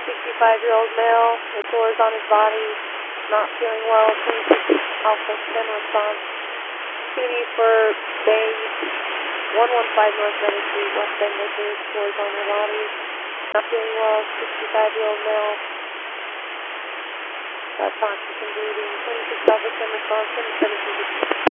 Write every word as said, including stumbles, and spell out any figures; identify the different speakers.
Speaker 1: sixty-five-year-old male with sores on his body, not feeling well, twenty-six Alpha ten response. C D for Bay one one five North Main Street, West Bend, Lakers, sores on her body, not feeling well, sixty-five-year-old male. That's oxygen breathing, twenty-six Alpha ten response, seven seven two six.